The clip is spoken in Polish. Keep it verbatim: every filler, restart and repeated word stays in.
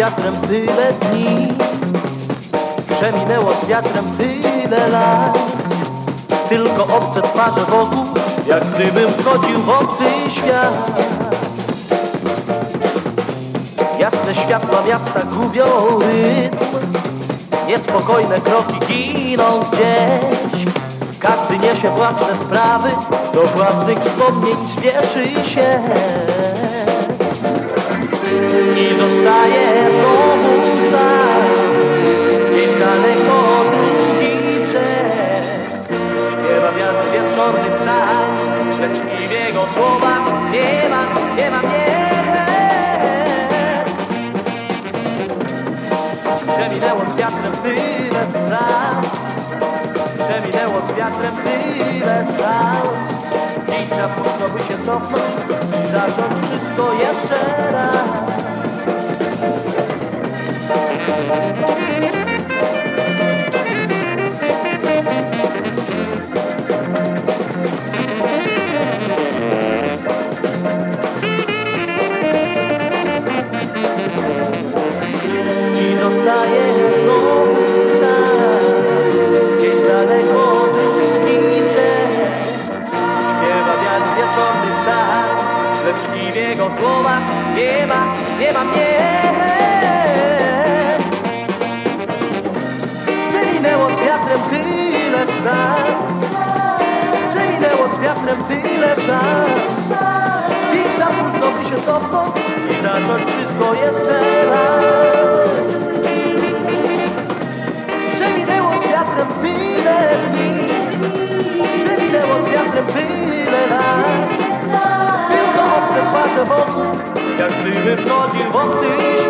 wiatrem tyle dni, przeminęło z wiatrem tyle lat. Tylko obce twarze wokół, jak gdybym wchodził w obcy świat. Jasne światła miasta gubią rytm, niespokojne kroki giną gdzieś. Każdy niesie własne sprawy, do własnych wspomnień śpieszy się. I zostaje znowu sam, gdzieś daleko drugi brzeg. Śpiewa wiatr wieczorny ptak, lecz i w jego słowach nie ma, nie ma mnie. Przeminęło z wiatrem tyle lat, przeminęło z wiatrem tyle lat. Dziś za późno by się cofnąć i zacząć wszystko jeszcze raz. I zostaje znowu sam, gdzieś daleko drugi brzeg. Śpiewa wiatr wieczorny ptak, lecz i w jego słowach nie ma, nie ma mnie. Przeminęło z wiatrem tyle lat, przeminęło z wiatrem tyle lat. Dziś za późno by się cofnąć i zacząć wszystko jeszcze raz. Przeminęło z wiatrem tyle dni, przeminęło z wiatrem tyle lat. Tylko obce twarze wokół, jak gdyby wchodził w obcy